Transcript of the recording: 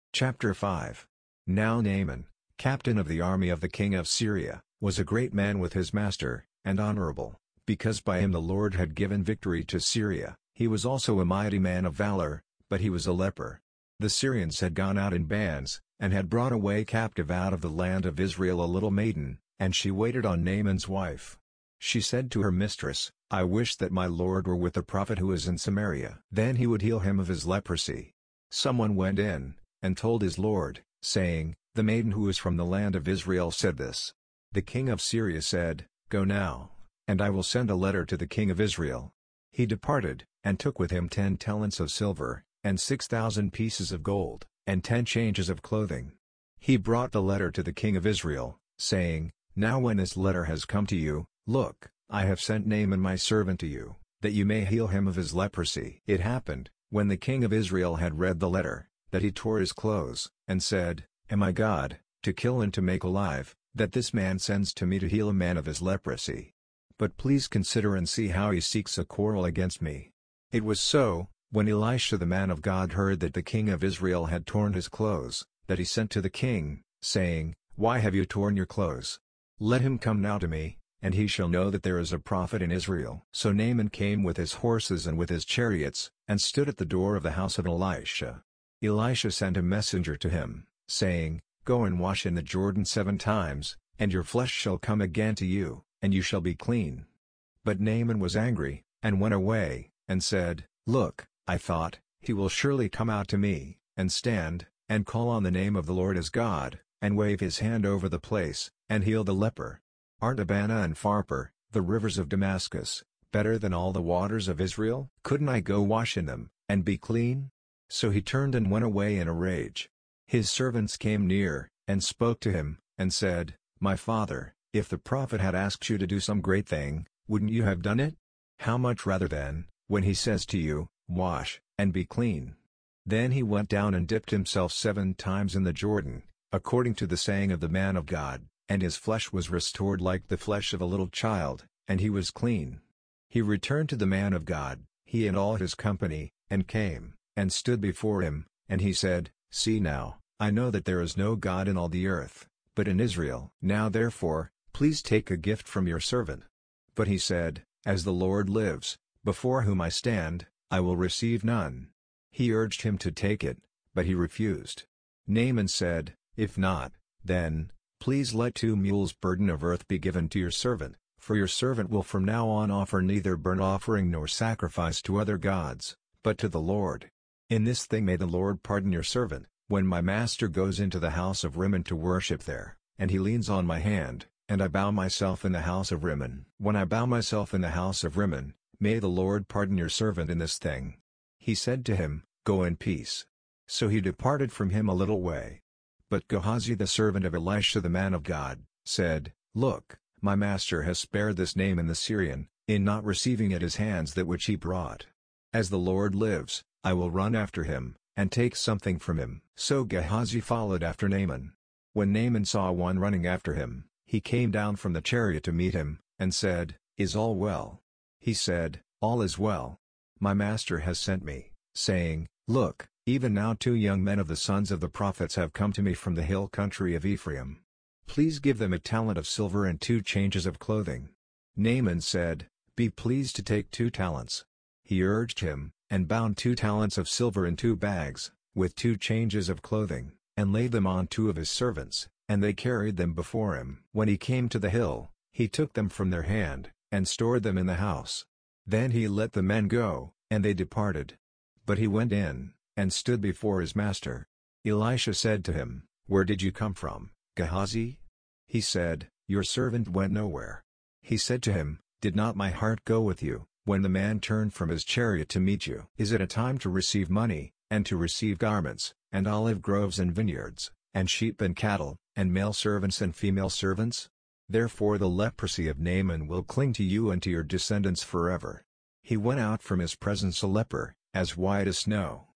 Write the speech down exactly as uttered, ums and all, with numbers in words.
Chapter five. Now Naaman, captain of the army of the king of Syria, was a great man with his master, and honorable, because by him the Lord had given victory to Syria. He was also a mighty man of valor, but he was a leper. The Syrians had gone out in bands, and had brought away captive out of the land of Israel a little maiden, and she waited on Naaman's wife. She said to her mistress, "I wish that my lord were with the prophet who is in Samaria. Then he would heal him of his leprosy." Someone went in, and told his lord, saying, "The maiden who is from the land of Israel said this." The king of Syria said, "Go now, and I will send a letter to the king of Israel." He departed, and took with him ten talents of silver, and six thousand pieces of gold, and ten changes of clothing. He brought the letter to the king of Israel, saying, "Now when this letter has come to you, look, I have sent Naaman my servant to you, that you may heal him of his leprosy." It happened, when the king of Israel had read the letter, that he tore his clothes, and said, "Am I God, to kill and to make alive, that this man sends to me to heal a man of his leprosy? But please consider and see how he seeks a quarrel against me." It was so, when Elisha the man of God heard that the king of Israel had torn his clothes, that he sent to the king, saying, "Why have you torn your clothes? Let him come now to me, and he shall know that there is a prophet in Israel." So Naaman came with his horses and with his chariots, and stood at the door of the house of Elisha. Elisha sent a messenger to him, saying, "Go and wash in the Jordan seven times, and your flesh shall come again to you, and you shall be clean." But Naaman was angry, and went away, and said, "Look, I thought, he will surely come out to me, and stand, and call on the name of the Lord as God, and wave his hand over the place, and heal the leper. Aren't Abana and Pharpar, the rivers of Damascus, better than all the waters of Israel? Couldn't I go wash in them, and be clean?" So he turned and went away in a rage. His servants came near, and spoke to him, and said, "My father, if the prophet had asked you to do some great thing, wouldn't you have done it? How much rather then, when he says to you, 'Wash, and be clean'?" Then he went down and dipped himself seven times in the Jordan, according to the saying of the man of God, and his flesh was restored like the flesh of a little child, and he was clean. He returned to the man of God, he and all his company, and came, and stood before him, and he said, "See now, I know that there is no God in all the earth, but in Israel. Now therefore, please take a gift from your servant." But he said, "As the Lord lives, before whom I stand, I will receive none." He urged him to take it, but he refused. Naaman said, "If not, then, please let two mules' burden of earth be given to your servant, for your servant will from now on offer neither burnt offering nor sacrifice to other gods, but to the Lord. In this thing may the Lord pardon your servant, when my master goes into the house of Rimmon to worship there, and he leans on my hand, and I bow myself in the house of Rimmon. When I bow myself in the house of Rimmon, may the Lord pardon your servant in this thing." He said to him, "Go in peace." So he departed from him a little way. But Gehazi the servant of Elisha the man of God, said, "Look, my master has spared this Naaman the Syrian, in not receiving at his hands that which he brought. As the Lord lives, I will run after him, and take something from him." So Gehazi followed after Naaman. When Naaman saw one running after him, he came down from the chariot to meet him, and said, "Is all well?" He said, "All is well. My master has sent me, saying, 'Look, even now two young men of the sons of the prophets have come to me from the hill country of Ephraim. Please give them a talent of silver and two changes of clothing.'" Naaman said, "Be pleased to take two talents." He urged him, and bound two talents of silver in two bags, with two changes of clothing, and laid them on two of his servants, and they carried them before him. When he came to the hill, he took them from their hand, and stored them in the house. Then he let the men go, and they departed. But he went in, and stood before his master. Elisha said to him, "Where did you come from, Gehazi?" He said, "Your servant went nowhere." He said to him, "Did not my heart go with you, when the man turned from his chariot to meet you? Is it a time to receive money, and to receive garments, and olive groves and vineyards, and sheep and cattle, and male servants and female servants? Therefore the leprosy of Naaman will cling to you and to your descendants forever." He went out from his presence a leper, as white as snow.